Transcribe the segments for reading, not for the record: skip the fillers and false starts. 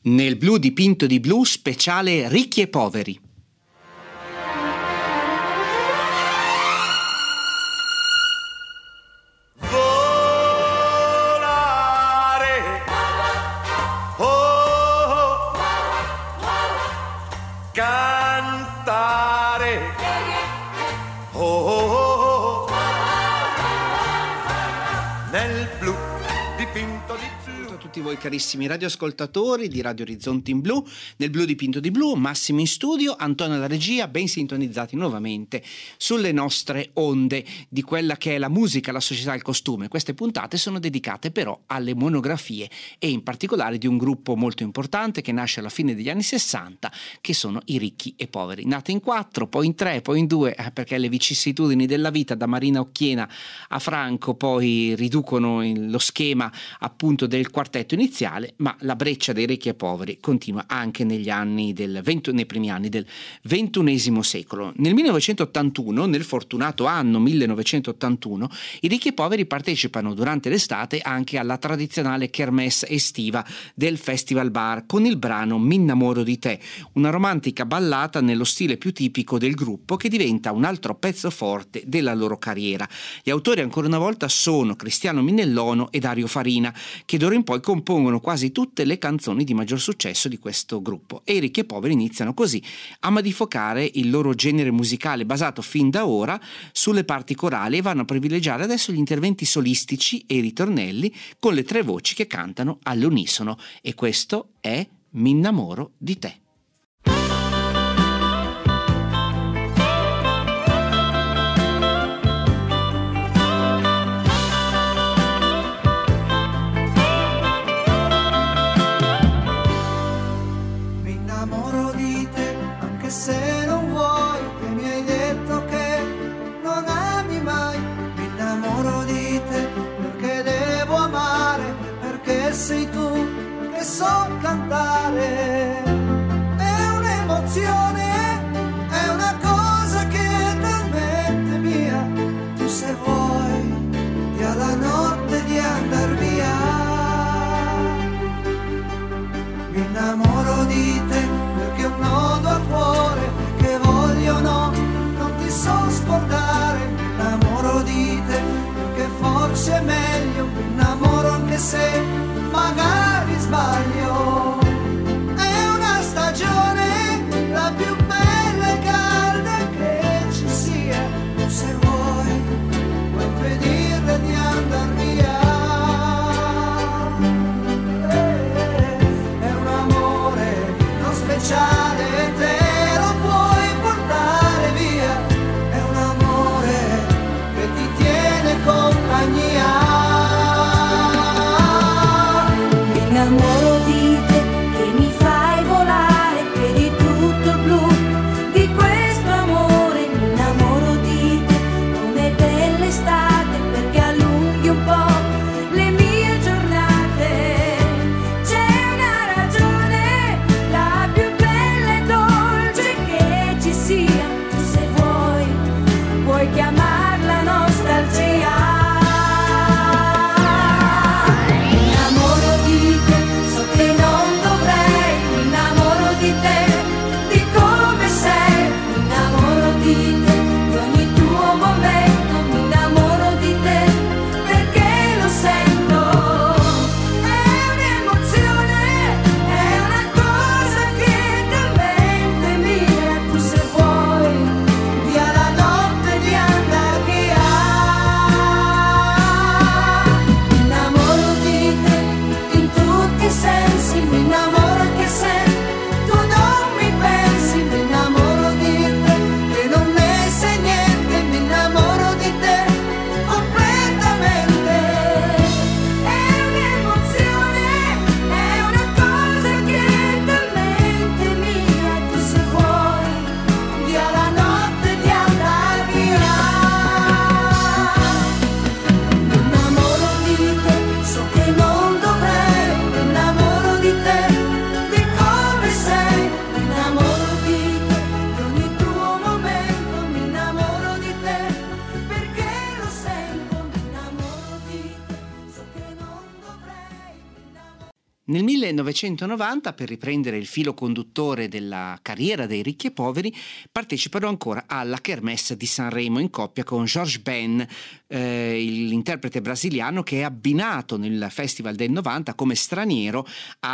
Nel blu dipinto di blu, speciale ricchi e poveri. Volare, oh, cantare, oh, nel blu dipinto di blu. A tutti voi carissimi radioascoltatori di Radio Orizzonti in Blu, nel blu dipinto di blu, Massimo in studio, Antonio alla regia, ben sintonizzati nuovamente sulle nostre onde di quella che è la musica, la società e il costume. Queste puntate sono dedicate però alle monografie e in particolare di un gruppo molto importante che nasce alla fine degli anni 60, che sono i Ricchi e Poveri. Nate in 4, poi in 3, poi in 2, perché le vicissitudini della vita, da Marina Occhiena a Franco, poi riducono lo schema appunto del quartetto iniziale, ma la breccia dei Ricchi e Poveri continua anche nei primi anni del XXI secolo. Nel 1981, nel fortunato anno 1981, i Ricchi e Poveri partecipano durante l'estate anche alla tradizionale kermesse estiva del Festival Bar con il brano Mi innamoro di te, una romantica ballata nello stile più tipico del gruppo che diventa un altro pezzo forte della loro carriera. Gli autori ancora una volta sono Cristiano Minellono e Dario Farina, che d'ora in poi compongono quasi tutte le canzoni di maggior successo di questo gruppo, e i Ricchi e Poveri iniziano così a modificare il loro genere musicale basato fin da ora sulle parti corali e vanno a privilegiare adesso gli interventi solistici e i ritornelli con le 3 voci che cantano all'unisono, e questo è Mi innamoro di te. Se non vuoi, che mi hai detto che non ami mai, mi innamoro di te perché devo amare, perché sei tu che so cantare. È un'emozione, è una cosa che è talmente mia, tu se vuoi dia la notte di andar via. Mi innamoro di te perché un nodo al cuore che voglio non ti so scordare. Mi innamoro di te perché forse è meglio, mi innamoro anche se magari sbaglio. È una stagione la più bella e calda che ci sia, tu se vuoi puoi impedirle di andar via. Speciale, te lo puoi portare via, è un amore che ti tiene compagnia. Mi innamoro di te che mi fai volare, vedi tutto il blu di questo amore. Mi innamoro di te come dell'estate perché allunghi un po' le mie giornate. C'è una ragione, la più sia, se vuoi, puoi chiamarla nostalgia. Mi innamoro di te, so che non Nel 1990, per riprendere il filo conduttore della carriera dei Ricchi e Poveri, partecipano ancora alla Kermesse di Sanremo in coppia con Jorge Ben, l'interprete brasiliano che è abbinato nel Festival del 90 come straniero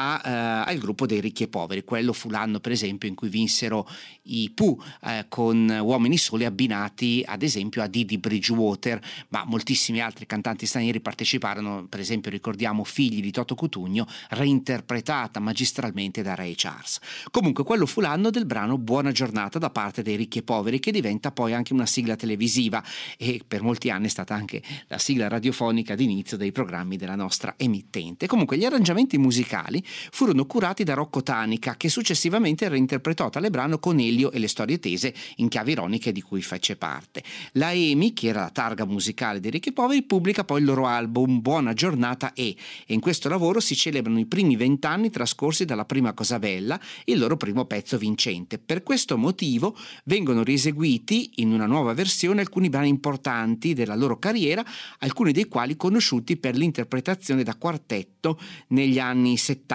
al gruppo dei Ricchi e Poveri. Quello fu l'anno, per esempio, in cui vinsero i Pooh con Uomini Soli, abbinati ad esempio a Didi Bridgewater, ma moltissimi altri cantanti stranieri parteciparono. Per esempio ricordiamo Figli di Toto Cutugno, reinterpretata magistralmente da Ray Charles. Comunque quello fu l'anno del brano Buona giornata da parte dei Ricchi e Poveri, che diventa poi anche una sigla televisiva e per molti anni è stata anche la sigla radiofonica d'inizio dei programmi della nostra emittente. Comunque gli arrangiamenti musicali furono curati da Rocco Tanica, che successivamente reinterpretò tale brano con Elio e le Storie Tese in chiave ironiche di cui fece parte. La EMI, che era la targa musicale dei Ricchi e Poveri, pubblica poi il loro album Buona giornata e in questo lavoro si celebrano i primi 20 anni trascorsi dalla prima Cosa Bella, il loro primo pezzo vincente. Per questo motivo vengono rieseguiti in una nuova versione alcuni brani importanti della loro carriera, alcuni dei quali conosciuti per l'interpretazione da quartetto negli anni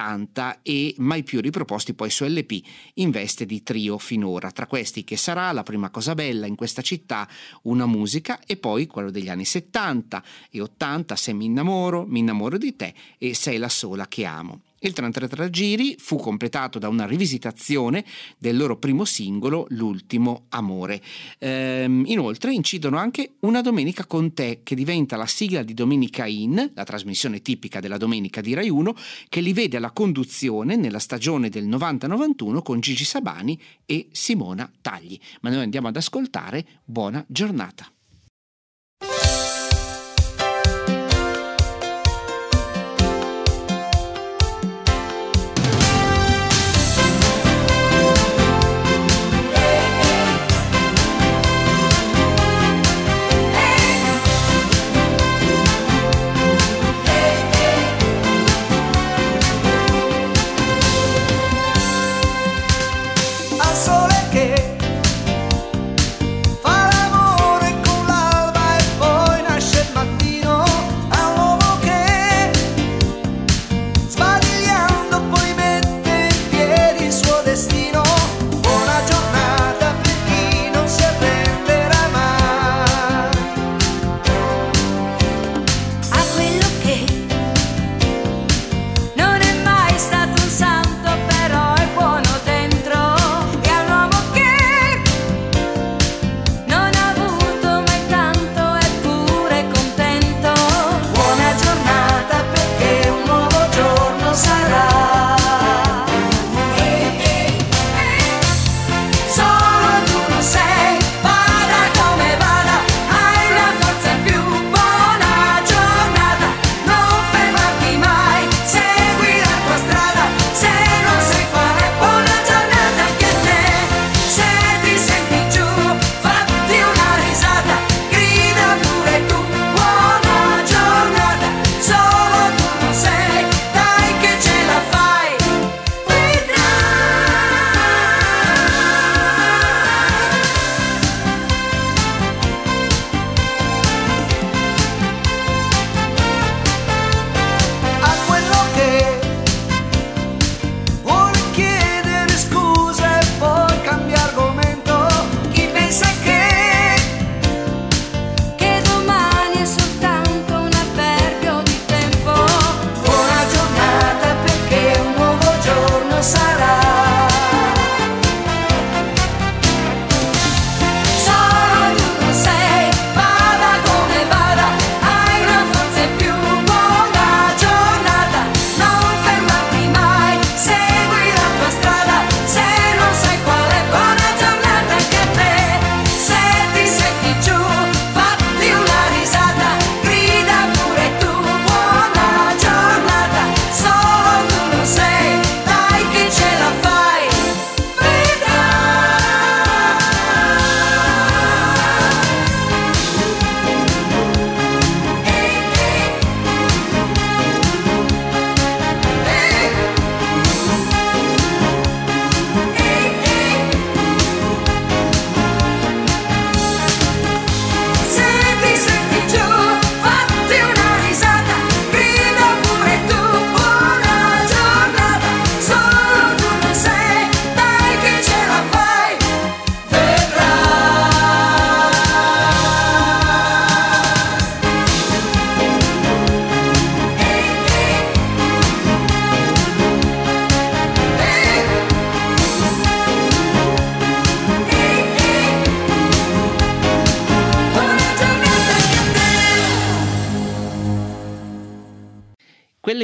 70 e mai più riproposti poi su LP in veste di trio finora. Tra questi Che sarà, La prima Cosa Bella, In questa città, Una musica, e poi quello degli anni 70 e 80, Se mi innamoro di te e Sei la sola che amo. Il 33 giri fu completato da una rivisitazione del loro primo singolo, L'ultimo amore. Inoltre incidono anche Una domenica con te, che diventa la sigla di Domenica In, la trasmissione tipica della domenica di Rai 1, che li vede alla conduzione nella stagione del 90-91 con Gigi Sabani e Simona Tagli. Ma noi andiamo ad ascoltare Buona giornata. Al sole che fa l'amore con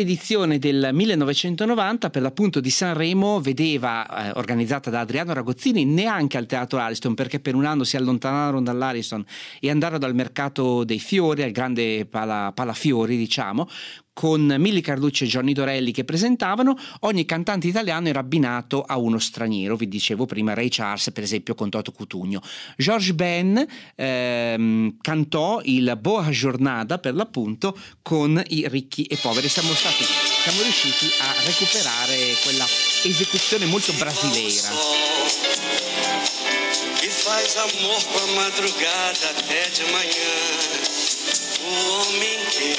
l'edizione del 1990, per l'appunto di Sanremo, vedeva organizzata da Adriano Ragozzini neanche al Teatro Ariston, perché per un anno si allontanarono dall'Ariston e andarono al Mercato dei Fiori, al grande Palafiori, diciamo, con Milly Carlucci e Johnny Dorelli che presentavano. Ogni cantante italiano era abbinato a uno straniero, vi dicevo prima Ray Charles per esempio con Toto Cutugno. George Ben cantò il Boa Jornada per l'appunto con i Ricchi e Poveri. Siamo riusciti a recuperare quella esecuzione molto brasileira. E faz amor com a madrugada até de manhã. O homem que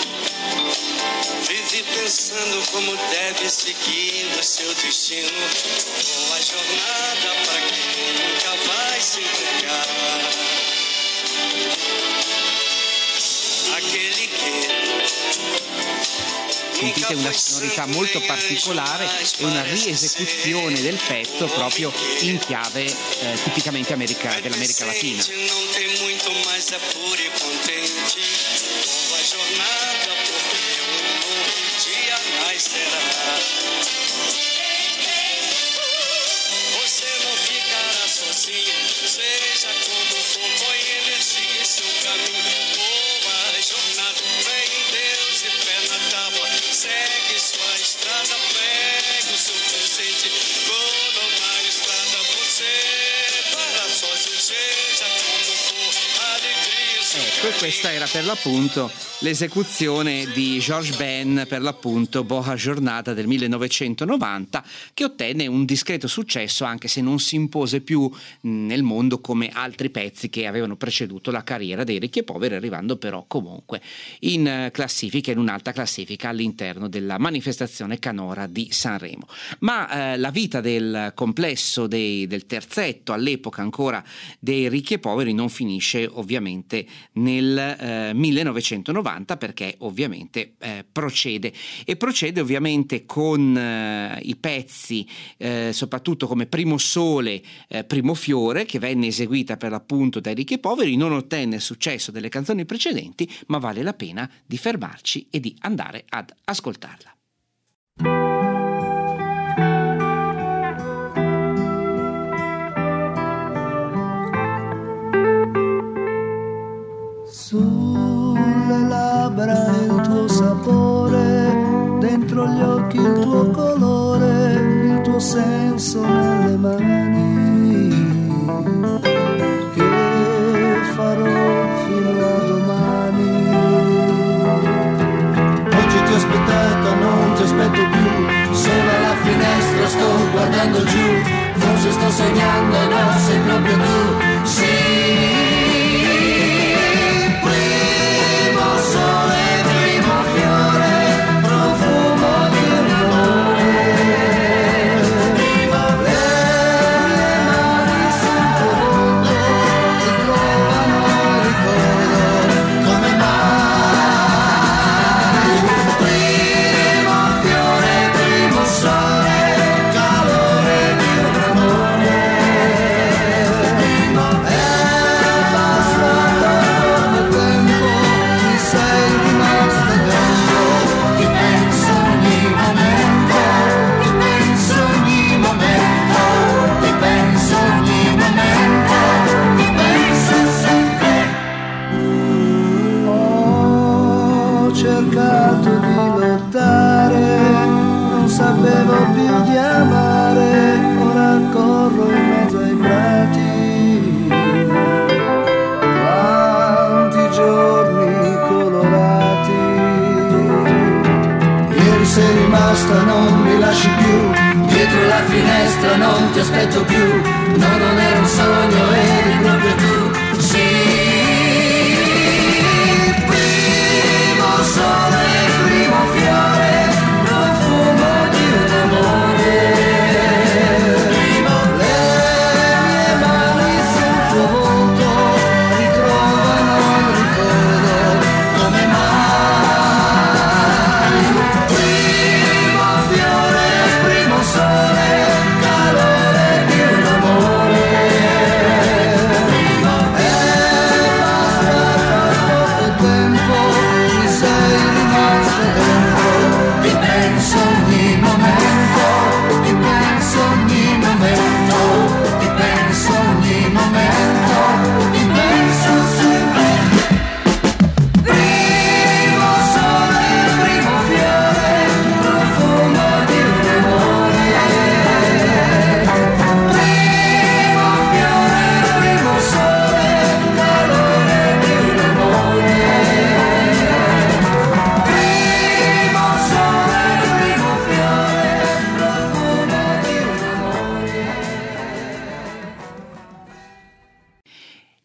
vive pensando como deve seguir o seu destino. Boa jornada para quem nunca vai se entregar. Aquele que sentite una sonorità molto particolare e una riesecuzione del pezzo proprio in chiave tipicamente dell'America Latina. não tem muito, mas é puro e contente. Boa jornada, porque um novo dia nascerá. Você não ficará sozinho, seja como for, põe energia em seu caminho. Boa jornada, fé em Deus e pé na tábua. Segue sua estrada, pegue o seu presente. Quando na estrada você para sozinho, seja como for, alegria. Ecco, e questa era per l'appunto l'esecuzione di George Ben per l'appunto Boa Jornada del 1990, che ottenne un discreto successo anche se non si impose più nel mondo come altri pezzi che avevano preceduto la carriera dei Ricchi e Poveri, arrivando però comunque in classifica, in un'alta classifica all'interno della manifestazione canora di Sanremo. Ma la vita del complesso del terzetto all'epoca ancora dei Ricchi e Poveri non finisce ovviamente nel 1990, perché ovviamente procede ovviamente con i pezzi soprattutto come Primo Sole, Primo Fiore, che venne eseguita per l'appunto dai Ricchi e Poveri. Non ottenne il successo delle canzoni precedenti, ma vale la pena di fermarci e di andare ad ascoltarla. Sulle labbra il tuo sapore, dentro gli occhi il tuo colore, il tuo senso nelle mani. Che farò fino a domani? Oggi ti ho aspettato, non ti aspetto più. Sono alla finestra, sto guardando giù. Forse sto sognando, no, sei proprio tu. Sì. Sole, primo fiore, profumo di un amore. Le mani sul tuo volto ti trovano il ricordo come mai. Primo fiore, primo sole, calore di un amore. E basta come tempo. Sei rimasta dentro, ti penso ogni momento, ti penso ogni momento, ti penso ogni momento, ti penso sempre. Ho cercato di lottare, non sapevo più di amare, ora corro in mezzo ai prati. Quanti giorni colorati. Ieri sei rimasta, non mi lasci più. Dietro la finestra non ti aspetto più. No, non era un sogno, eri proprio tu. Sì. Primo sole, primo fiore, profumo di un amore. Le mie mani sul tuo volto ritrovano il ricordo come mai. Primo fiore, primo sole, calore di un amore. E basta poco tempo, mi sei rimasto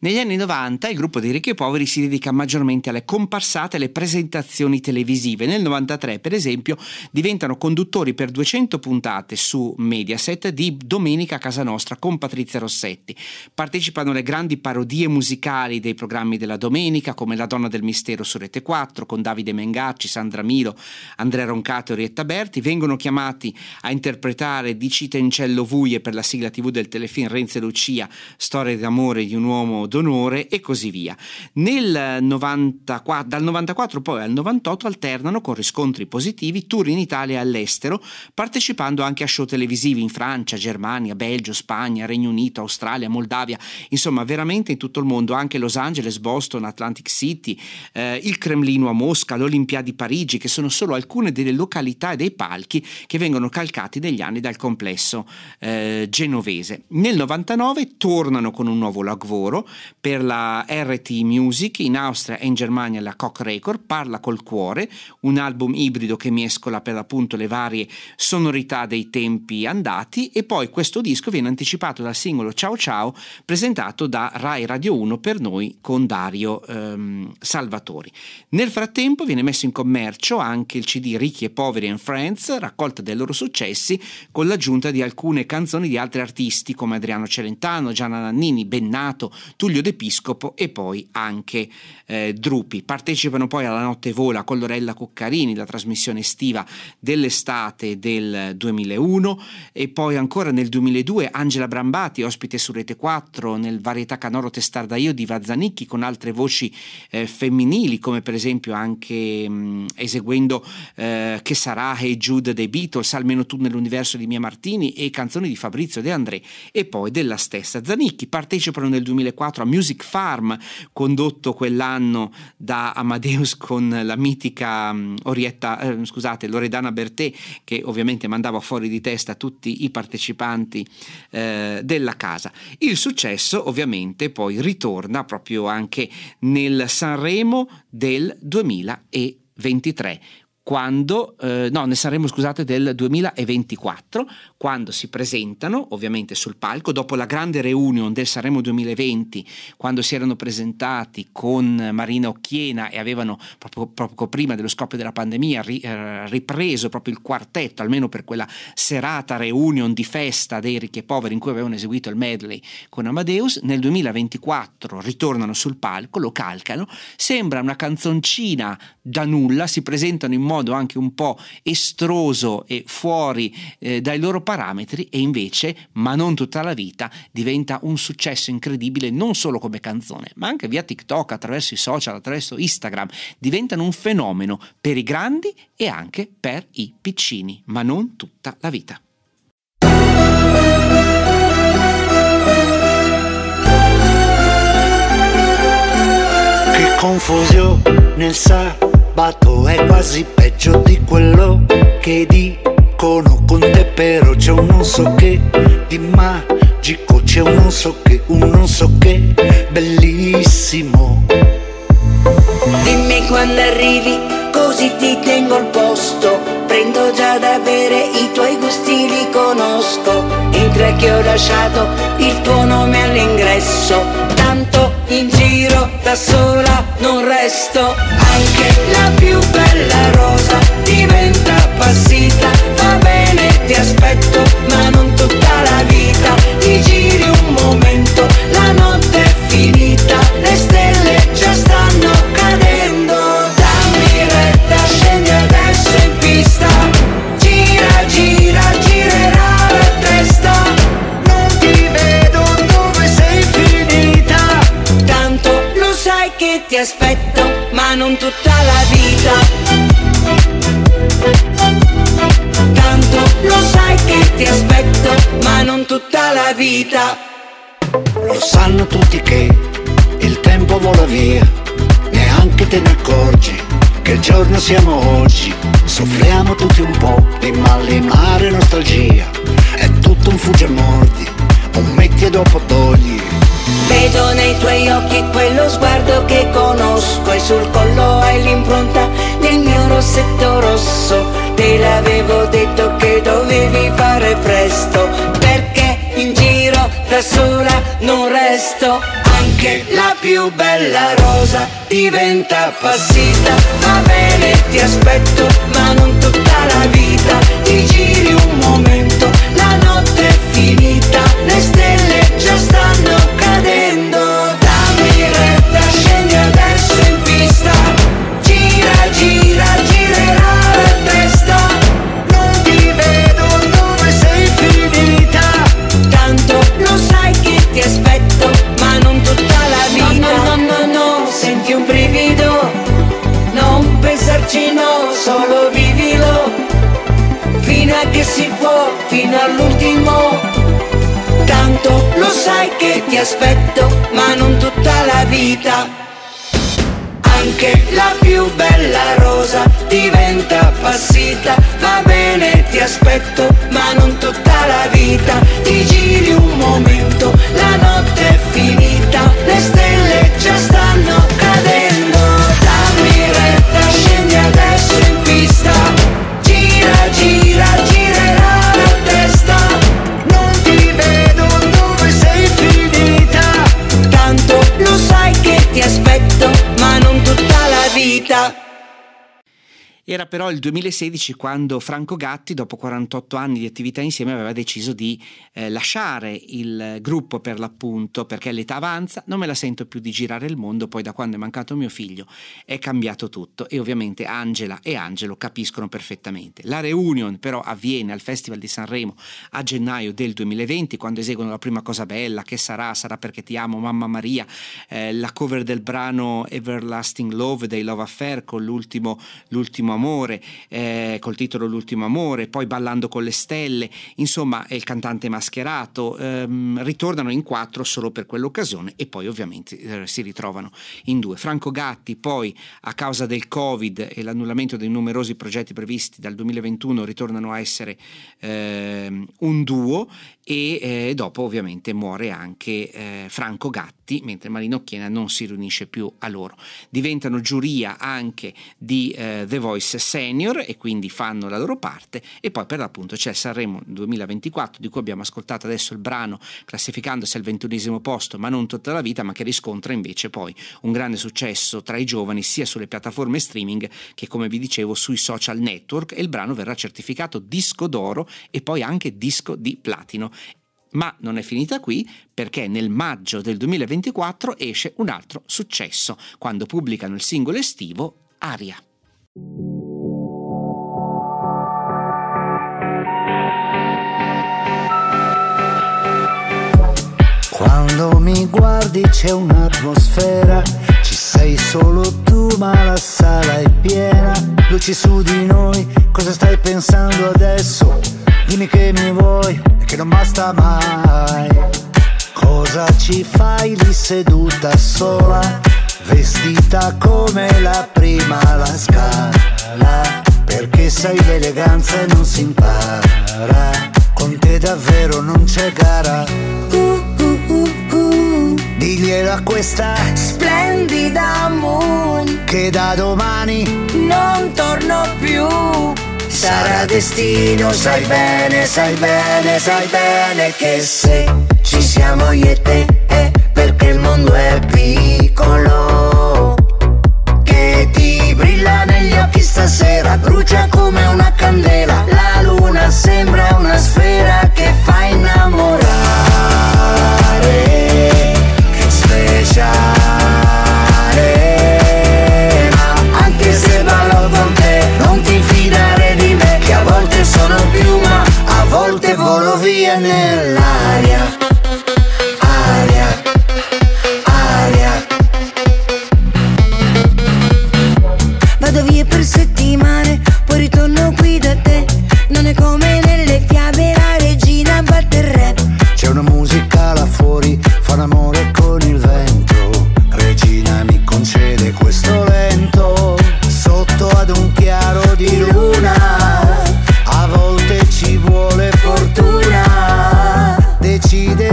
Negli anni 90 il gruppo dei Ricchi e Poveri si dedica maggiormente alle comparsate e alle presentazioni televisive. Nel 93, per esempio, diventano conduttori per 200 puntate su Mediaset di Domenica a casa nostra con Patrizia Rossetti. Partecipano alle grandi parodie musicali dei programmi della domenica, come La donna del mistero su Rete 4 con Davide Mengacci, Sandra Milo, Andrea Roncato e Orietta Berti. Vengono chiamati a interpretare Di Citencello Vuie per la sigla TV del telefilm Renzo e Lucia, storia d'amore di un uomo d'onore e così via. Dal 94 poi al 98 alternano con riscontri positivi tour in Italia e all'estero, partecipando anche a show televisivi in Francia, Germania, Belgio, Spagna, Regno Unito, Australia, Moldavia, insomma veramente in tutto il mondo, anche Los Angeles, Boston, Atlantic City, il Cremlino a Mosca, l'Olimpiadi Parigi, che sono solo alcune delle località e dei palchi che vengono calcati negli anni dal complesso genovese. Nel 99 tornano con un nuovo lavoro per la RT Music, in Austria e in Germania la Koch Record, Parla col cuore, un album ibrido che mescola per l'appunto le varie sonorità dei tempi andati, e poi questo disco viene anticipato dal singolo Ciao Ciao presentato da Rai Radio 1 per noi con Dario Salvatori. Nel frattempo viene messo in commercio anche il CD Ricchi e Poveri and Friends, raccolta dei loro successi con l'aggiunta di alcune canzoni di altri artisti come Adriano Celentano, Gianna Nannini, Bennato, Tullio De Piscopo e poi anche Drupi. Partecipano poi alla Notte Vola con Lorella Cuccarini, la trasmissione estiva dell'estate del 2001, e poi ancora nel 2002 Angela Brambati, ospite su Rete 4 nel Varietà Canoro Testardaio di Vazzanicchi, con altre voci femminili, come per esempio anche eseguendo Che sarà, Hey Jude dei Beatles, Almeno tu nell'universo di Mia Martini e canzoni di Fabrizio De André e poi della stessa Zanicchi. Partecipano nel 2004 a Music Farm, condotto quell'anno da Amadeus con la mitica Loredana Bertè, che ovviamente mandava fuori di testa tutti i partecipanti della casa. Il successo ovviamente poi ritorna proprio anche nel Sanremo del 2023, nel Sanremo del 2024, quando si presentano ovviamente sul palco dopo la grande reunion del Sanremo 2020, quando si erano presentati con Marina Occhiena e avevano proprio prima dello scoppio della pandemia ripreso proprio il quartetto, almeno per quella serata reunion di festa dei Ricchi e Poveri in cui avevano eseguito il medley con Amadeus. Nel 2024 ritornano sul palco, lo calcano, sembra una canzoncina da nulla, si presentano in modo anche un po' estroso e fuori dai loro parametri, e invece Ma non tutta la vita diventa un successo incredibile non solo come canzone ma anche via TikTok, attraverso i social, attraverso Instagram. Diventano un fenomeno per i grandi e anche per i piccini. Ma non tutta la vita. Che confusione nel sabato, è quasi peggio di quello che dicono con te, però c'è un non so che di magico, c'è un non so che bellissimo. Dimmi quando arrivi, così ti tengo al posto. Prendo già da bere, i tuoi gusti li conosco. Entra che ho lasciato il tuo nome all'ingresso. Tanto in giro da sola non resto. Anche la più bella rosa diventa appassita. Va bene, ti aspetto, ma non tutta la vita. Ti giri un momento, la notte è finita. Le stelle già stanno cadendo. Dammi retta, scendi adesso in pista. Gira, gira, girerà la testa. Non ti vedo dove sei finita. Tanto lo sai che ti aspetto, ma non tutta la vita. Tanto lo sai che ti aspetto, ma non tutta la vita. Lo sanno tutti che il tempo vola via, neanche te ne accorgi che giorno siamo oggi. Soffriamo tutti un po' di malinare nostalgia, è tutto un fugge e mordi, un metti e dopo togli. Vedo nei tuoi occhi quello sguardo che conosco, e sul collo hai l'impronta del mio rossetto rosso. Te l'avevo detto che dovevi fare presto, perché in giro da sola non resto. presto. Anche la più bella rosa diventa appassita. Va bene, ti aspetto, ma non tutta la vita. Ti giri un momento, la notte è finita, le stelle già stanno cadendo. Dammi retta, scendi adesso in pista. Gira, gira, girerà la testa. Non ti vedo dove sei finita. Tanto lo sai che ti aspetto, ma non tutta la vita. No, no, no, no, no, senti un brivido. Non pensarci, no, solo vivilo. Fino a che si può, fino all'ultimo. Tanto lo sai che ti aspetto, ma non tutta la vita. Anche la più bella rosa diventa appassita. Va bene, ti aspetto, ma non tutta la vita. Ti giri un momento, la notte è finita, le stelle già stanno cadendo. Dammi retta, scendi adesso in pista. Gira, gira, girerà la testa. Non ti vedo dove sei finita. Tanto lo sai che ti aspetto, ma non tutta la vita. Era però il 2016 quando Franco Gatti, dopo 48 anni di attività insieme, aveva deciso di lasciare il gruppo, per l'appunto, perché l'età avanza, non me la sento più di girare il mondo, poi da quando è mancato mio figlio è cambiato tutto. E ovviamente Angela e Angelo capiscono perfettamente. La reunion però avviene al Festival di Sanremo a gennaio del 2020, quando eseguono la prima cosa bella, Che sarà, sarà perché ti amo, Mamma Maria, la cover del brano Everlasting Love dei Love Affair con l'ultimo amore, col titolo L'ultimo amore, poi Ballando con le stelle, insomma è il cantante mascherato. Ritornano in 4 solo per quell'occasione e poi ovviamente si ritrovano in 2. Franco Gatti poi, a causa del Covid e l'annullamento dei numerosi progetti previsti dal 2021, ritornano a essere un duo e dopo ovviamente muore anche Franco Gatti, mentre Marino Chiena non si riunisce più a loro. Diventano giuria anche di The Voice Senior e quindi fanno la loro parte, e poi per l'appunto c'è Sanremo 2024, di cui abbiamo ascoltato adesso il brano, classificandosi al 21° posto, Ma non tutta la vita, ma che riscontra invece poi un grande successo tra i giovani sia sulle piattaforme streaming che, come vi dicevo, sui social network, e il brano verrà certificato disco d'oro e poi anche disco di platino. Ma non è finita qui, perché nel maggio del 2024 esce un altro successo, quando pubblicano il singolo estivo Aria. Quando mi guardi c'è un'atmosfera, ci sei solo tu ma la sala è piena, luci su di noi, cosa stai pensando adesso? Dimmi che mi vuoi e che non basta mai. Cosa ci fai lì seduta sola, vestita come la prima alla Scala? Perché sai l'eleganza e non si impara, con te davvero non c'è gara. Diglielo a questa Splendida moon, che da domani non torno più. Sarà destino, sai bene, sai bene, sai bene che se ci siamo io e te è perché il mondo è piccolo. Che ti brilla negli occhi stasera, brucia come una candela. La luna sembra una sfera che fa innamorare. Che speciale, ma anche se ballo con te non ti fidare di me, che a volte sono piuma, a volte volo via nell'aria. Aria, aria. Vado via per settimane, poi ritorno qui da te. Non è come nelle fiabe, la regina batte il re. c'è una musica là fuori, fa l'amore con il vento. Regina mi concede questo lento, sotto ad un chiaro di luna. A volte ci vuole fortuna, decide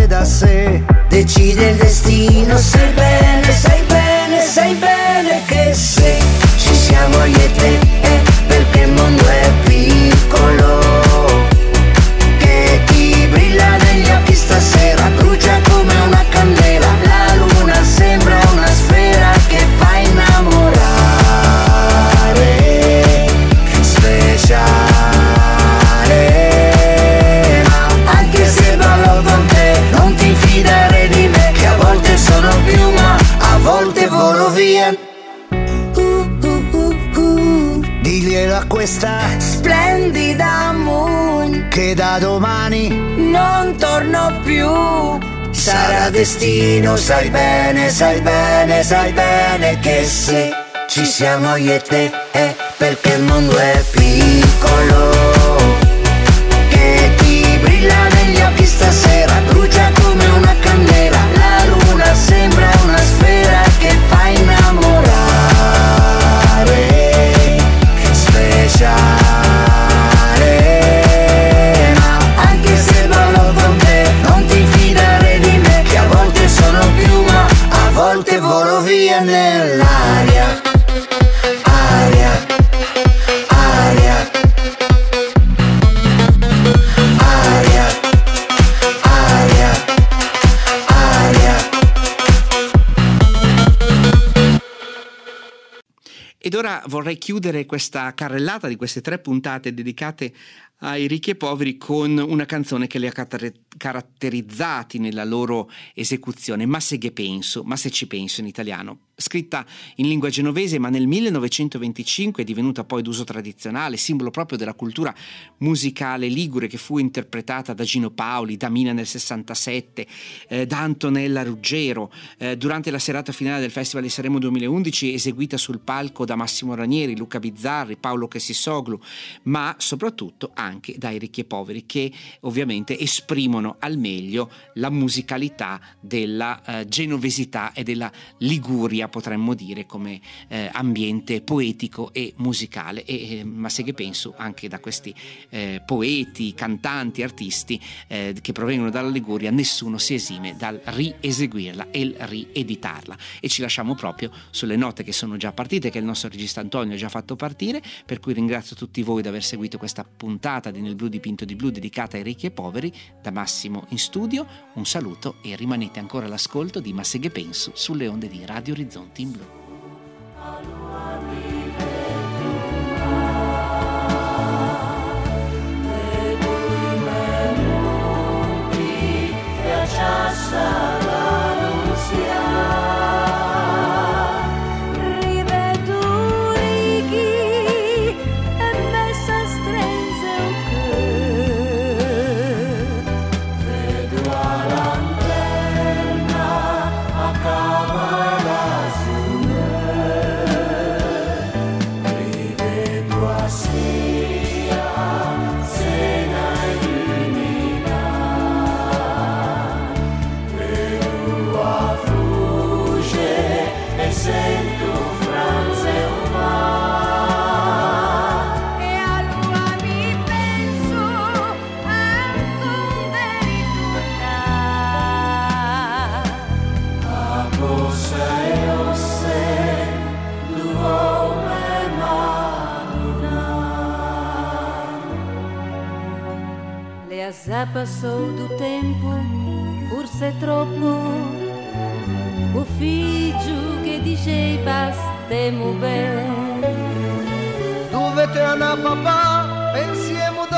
questa splendida moon che da domani non torno più. sarà destino. Sai bene, sai bene, sai bene che se ci siamo io e te è perché il mondo è piccolo, che ti brilla negli occhi stasera, brucia come una candela, la luna sembra una sfera che fa innamorare, speciale, ma anche se ballo con te non ti fidare di me, che a volte sono piuma, a volte volo via nell'aria. Ed ora vorrei chiudere questa carrellata di queste 3 puntate dedicate ai ricchi e poveri con una canzone che li ha caratterizzati nella loro esecuzione, Ma se che penso, ma se ci penso in italiano. Scritta in lingua genovese, ma nel 1925 è divenuta poi d'uso tradizionale, simbolo proprio della cultura musicale ligure, che fu interpretata da Gino Paoli, da Mina nel 67, da Antonella Ruggero, durante la serata finale del Festival di Sanremo 2011, eseguita sul palco da Massimo Ranieri, Luca Bizzarri, Paolo Chessisoglu, ma soprattutto anche dai ricchi e poveri, che ovviamente esprimono al meglio la musicalità della genovesità e della Liguria, potremmo dire, come ambiente poetico e musicale. Ma se che penso anche da questi poeti, cantanti, artisti che provengono dalla Liguria, nessuno si esime dal rieseguirla e rieditarla, e ci lasciamo proprio sulle note che sono già partite, che il nostro regista Antonio ha già fatto partire, per cui ringrazio tutti voi di aver seguito questa puntata di Nel blu dipinto di blu dedicata ai ricchi e poveri. Da Massimo in studio un saluto e rimanete ancora all'ascolto di Ma se che penso sulle onde di Radio Orizzonti in Blu. Já passou do tempo, forse troppo, o figlio che diceva stiamo bene. Dove te andà papà, pensiamo